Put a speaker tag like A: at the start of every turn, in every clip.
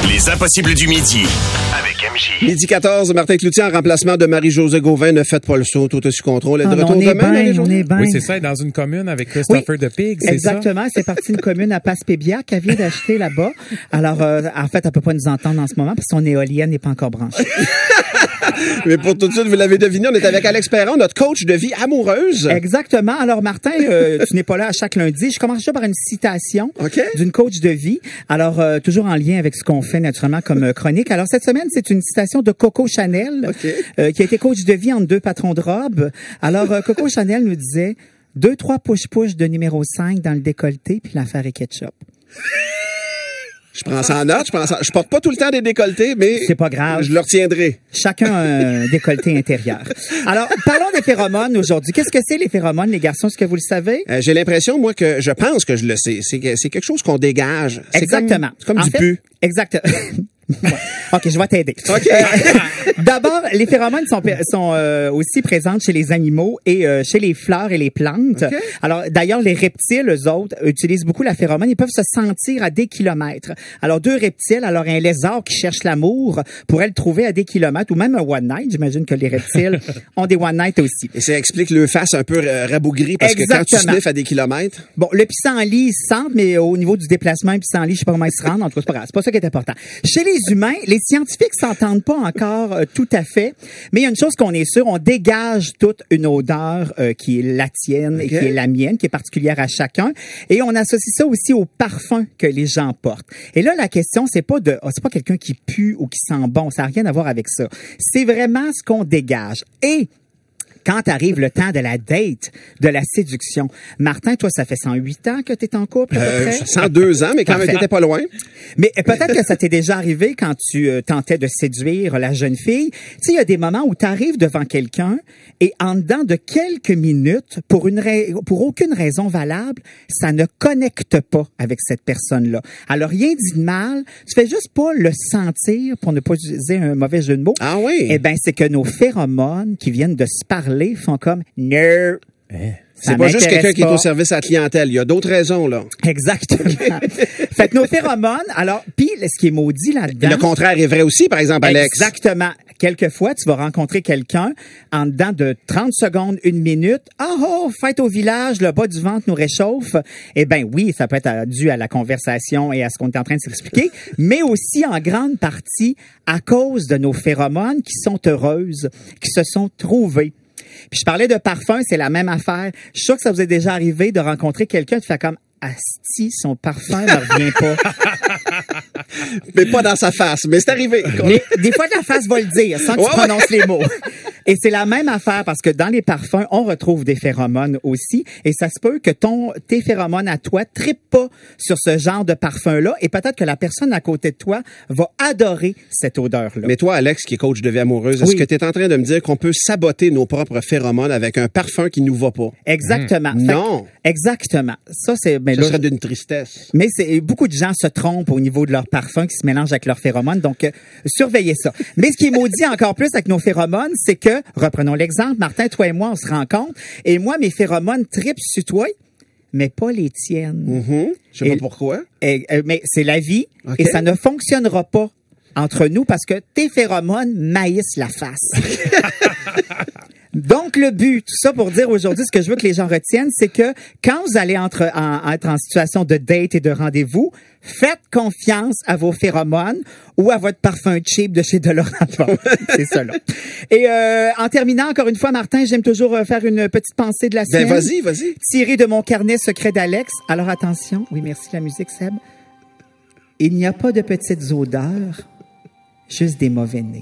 A: Les impossibles du midi. Avec MJ.
B: Midi 14, Martin Cloutier en remplacement de Marie-Josée Gauvin. Ne faites pas le saut, tout est sous contrôle. Elle est de retour demain, Marie-Josée?
C: Oui, c'est ça, dans une commune avec Christopher de Pig, c'est
D: exactement, c'est parti une commune à Passepébiac qu'elle vient d'acheter là-bas. Alors, en fait, elle peut pas nous entendre en ce moment parce que son éolienne n'est pas encore branchée.
B: Mais pour tout de suite, vous l'avez deviné, on est avec Alex Perron, notre coach de vie amoureuse.
D: Exactement. Alors, Martin, tu n'es pas là à chaque lundi. Je commence déjà par une citation d'une coach de vie. Alors, toujours en lien avec ce qu'on fait naturellement comme chronique. Alors, cette semaine, c'est une citation de Coco Chanel, qui a été coach de vie entre deux patrons de robe. Alors, Coco Chanel nous disait 2-3 push-push de numéro 5 dans le décolleté, puis l'affaire est ketchup.
B: Je prends ça en note, je porte pas tout le temps des décolletés, mais
D: c'est pas grave.
B: Je le retiendrai.
D: Chacun a un décolleté intérieur. Alors, parlons des phéromones aujourd'hui. Qu'est-ce que c'est les phéromones, les garçons? Est-ce que vous le savez?
B: J'ai l'impression, moi, que je pense que je le sais. C'est quelque chose qu'on dégage.
D: Exactement.
B: C'est comme du pu.
D: Exactement. Ouais. OK, je vais t'aider.
B: OK.
D: D'abord, les phéromones sont aussi présentes chez les animaux et chez les fleurs et les plantes. Okay. Alors, d'ailleurs, les reptiles, eux autres, utilisent beaucoup la phéromone. Ils peuvent se sentir à des kilomètres. Alors, deux reptiles, alors un lézard qui cherche l'amour pourrait le trouver à des kilomètres, ou même un one night. J'imagine que les reptiles ont des one night aussi.
B: Et ça explique le face un peu rabougri, parce
D: exactement.
B: Que quand tu sniffes à des kilomètres...
D: Bon, le pissenlit, ils se sentent, mais au niveau du déplacement, le pissenlit, je sais pas comment ils se rendent. En tout cas, c'est pas grave. C'est pas ça qui est important. Chez les humains, les scientifiques s'entendent pas encore tout à fait, mais il y a une chose qu'on est sûr, on dégage toute une odeur qui est la tienne et qui est la mienne, qui est particulière à chacun, et on associe ça aussi au parfum que les gens portent. Et là, la question, c'est pas quelqu'un qui pue ou qui sent bon, ça n'a rien à voir avec ça. C'est vraiment ce qu'on dégage. Et quand arrive le temps de la date, de la séduction. Martin, toi, ça fait 108 ans que tu es en couple, à peu près?
B: 102 ans, mais quand même, t'étais pas loin.
D: Mais peut-être que ça t'est déjà arrivé quand tu tentais de séduire la jeune fille. Tu sais, il y a des moments où tu arrives devant quelqu'un et en dedans de quelques minutes, pour aucune raison valable, ça ne connecte pas avec cette personne-là. Alors, rien dit de mal. Tu fais juste pas le sentir, pour ne pas utiliser un mauvais jeu de mots.
B: Ah oui?
D: Eh ben, c'est que nos phéromones qui viennent de se parler font comme « no ».
B: C'est pas juste quelqu'un qui est au service à la clientèle. Il y a d'autres raisons, là.
D: Exactement. Fait que nos phéromones, alors, puis ce qui est maudit là-dedans...
B: Le contraire est vrai aussi, par exemple, Alex.
D: Exactement. Quelquefois, tu vas rencontrer quelqu'un en dedans de 30 secondes, 1 minute. Oh, fête au village, le bas du ventre nous réchauffe. Eh ben oui, ça peut être dû à la conversation et à ce qu'on est en train de s'expliquer, mais aussi en grande partie à cause de nos phéromones qui sont heureuses, qui se sont trouvées. Puis je parlais de parfum, c'est la même affaire. Je suis sûr que ça vous est déjà arrivé de rencontrer quelqu'un, tu fais comme asti, son parfum ne revient pas.
B: Mais pas dans sa face, mais c'est arrivé.
D: Mais des fois, la face va le dire, sans que tu prononces les mots. Et c'est la même affaire parce que dans les parfums, on retrouve des phéromones aussi. Et ça se peut que tes phéromones à toi trippent pas sur ce genre de parfum-là. Et peut-être que la personne à côté de toi va adorer cette odeur-là.
B: Mais toi, Alex, qui est coach de vie amoureuse, est-ce que tu es en train de me dire qu'on peut saboter nos propres phéromones avec un parfum qui nous va pas?
D: Exactement.
B: Non.
D: Exactement. Ça
B: serait d'une tristesse.
D: Mais beaucoup de gens se trompent au niveau de leur parfum qui se mélangent avec leurs phéromones. Donc, surveillez ça. Mais ce qui est maudit encore plus avec nos phéromones, c'est que, reprenons l'exemple, Martin, toi et moi, on se rencontre, et moi, mes phéromones trippent sur toi, mais pas les tiennes.
B: Mm-hmm. Je sais pas pourquoi.
D: Mais c'est la vie, et ça ne fonctionnera pas entre nous parce que tes phéromones maïssent la face. Donc, le but, tout ça pour dire aujourd'hui, ce que je veux que les gens retiennent, c'est que quand vous allez être en situation de date et de rendez-vous, faites confiance à vos phéromones ou à votre parfum cheap de chez Dolorama. C'est ça, là. Et en terminant, encore une fois, Martin, j'aime toujours faire une petite pensée de la semaine.
B: Ben, vas-y.
D: Tirée de mon carnet secret d'Alex. Alors, attention. Oui, merci, la musique, Seb. Il n'y a pas de petites odeurs, juste des mauvais nez.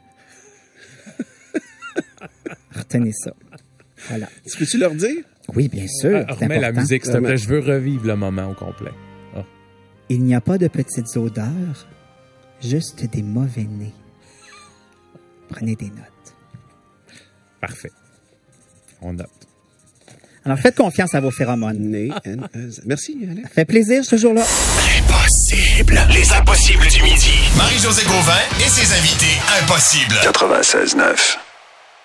D: Retenez ça. Voilà.
B: Peux-tu leur dire?
D: Oui, bien sûr.
C: Remets la musique, s'il te plaît. Je veux revivre le moment au complet. Oh.
D: Il n'y a pas de petites odeurs, juste des mauvais nez. Prenez des notes.
C: Parfait. On note.
D: Alors, faites confiance à vos phéromones.
B: Merci, Alex.
D: Ça fait plaisir, je suis toujours là.
A: Impossible. Les impossibles du midi. Marie-Josée Gauvin et ses invités impossibles.
E: 96.9.